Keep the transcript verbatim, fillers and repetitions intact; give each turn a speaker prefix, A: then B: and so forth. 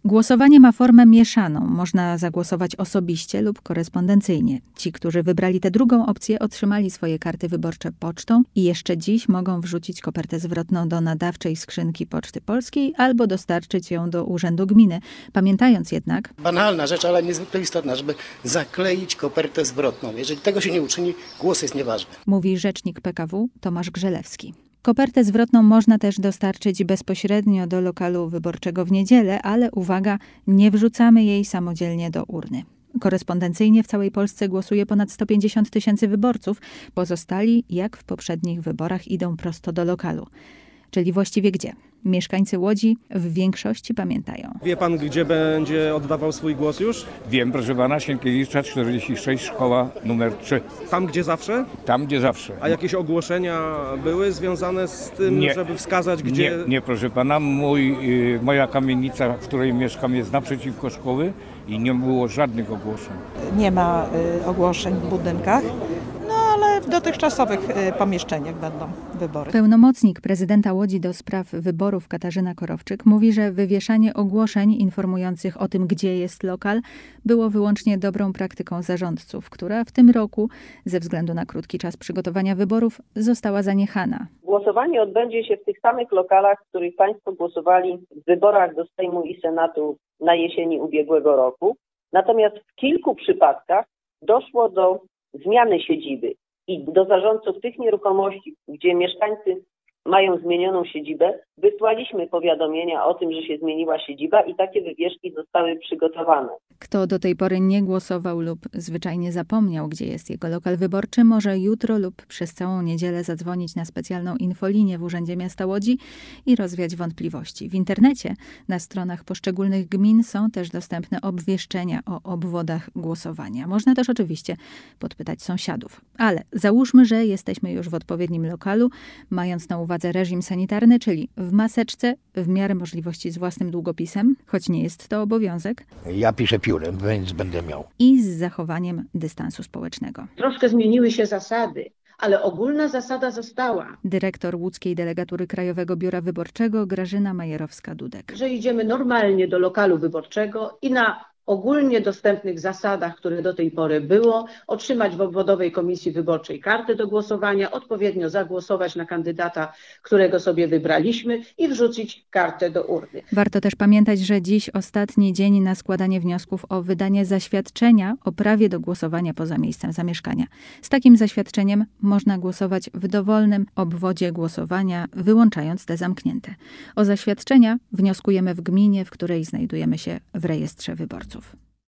A: Głosowanie ma formę mieszaną. Można zagłosować osobiście lub korespondencyjnie. Ci, którzy wybrali tę drugą opcję, otrzymali swoje karty wyborcze pocztą i jeszcze dziś mogą wrzucić kopertę zwrotną do nadawczej skrzynki Poczty Polskiej albo dostarczyć ją do Urzędu Gminy. Pamiętając jednak...
B: Banalna rzecz, ale niezwykle istotna, żeby zakleić kopertę zwrotną. Jeżeli tego się nie uczyni, głos jest nieważny.
A: Mówi rzecznik P K W Tomasz Grzelewski. Kopertę zwrotną można też dostarczyć bezpośrednio do lokalu wyborczego w niedzielę, ale uwaga, nie wrzucamy jej samodzielnie do urny. Korespondencyjnie w całej Polsce głosuje ponad sto pięćdziesiąt tysięcy wyborców. Pozostali, jak w poprzednich wyborach, idą prosto do lokalu. Czyli właściwie gdzie? Mieszkańcy Łodzi w większości pamiętają.
C: Wie pan, gdzie będzie oddawał swój głos już?
D: Wiem, proszę pana, Sienkiewicza czterdzieści sześć, szkoła numer trzy.
C: Tam, gdzie zawsze?
D: Tam, gdzie zawsze.
C: A jakieś ogłoszenia były związane z tym,
D: nie,
C: żeby wskazać, gdzie...
D: Nie, nie, proszę pana. Mój, moja kamienica, w której mieszkam, jest naprzeciwko szkoły i nie było żadnych ogłoszeń.
E: Nie ma y, ogłoszeń w budynkach. Ale w dotychczasowych pomieszczeniach będą wybory.
A: Pełnomocnik prezydenta Łodzi do spraw wyborów Katarzyna Korowczyk mówi, że wywieszanie ogłoszeń informujących o tym, gdzie jest lokal, było wyłącznie dobrą praktyką zarządców, która w tym roku, ze względu na krótki czas przygotowania wyborów, została zaniechana.
F: Głosowanie odbędzie się w tych samych lokalach, w których państwo głosowali w wyborach do Sejmu i Senatu na jesieni ubiegłego roku. Natomiast w kilku przypadkach doszło do zmiany siedziby. I do zarządców tych nieruchomości, gdzie mieszkańcy mają zmienioną siedzibę, wysłaliśmy powiadomienia o tym, że się zmieniła siedziba i takie wywieszki zostały przygotowane.
A: Kto do tej pory nie głosował lub zwyczajnie zapomniał, gdzie jest jego lokal wyborczy, może jutro lub przez całą niedzielę zadzwonić na specjalną infolinię w Urzędzie Miasta Łodzi i rozwiać wątpliwości. W internecie na stronach poszczególnych gmin są też dostępne obwieszczenia o obwodach głosowania. Można też oczywiście podpytać sąsiadów. Ale załóżmy, że jesteśmy już w odpowiednim lokalu, mając na uwadze reżim sanitarny, czyli w maseczce, w miarę możliwości z własnym długopisem, choć nie jest to obowiązek.
G: Ja piszę piórem, więc będę miał.
A: I z zachowaniem dystansu społecznego.
H: Troszkę zmieniły się zasady, ale ogólna zasada została.
A: Dyrektor łódzkiej delegatury Krajowego Biura Wyborczego Grażyna Majerowska-Dudek.
H: Że idziemy normalnie do lokalu wyborczego i na ogólnie dostępnych zasadach, które do tej pory było, otrzymać w obwodowej komisji wyborczej kartę do głosowania, odpowiednio zagłosować na kandydata, którego sobie wybraliśmy i wrzucić kartę do urny.
A: Warto też pamiętać, że dziś ostatni dzień na składanie wniosków o wydanie zaświadczenia o prawie do głosowania poza miejscem zamieszkania. Z takim zaświadczeniem można głosować w dowolnym obwodzie głosowania, wyłączając te zamknięte. O zaświadczenia wnioskujemy w gminie, w której znajdujemy się w rejestrze wyborców.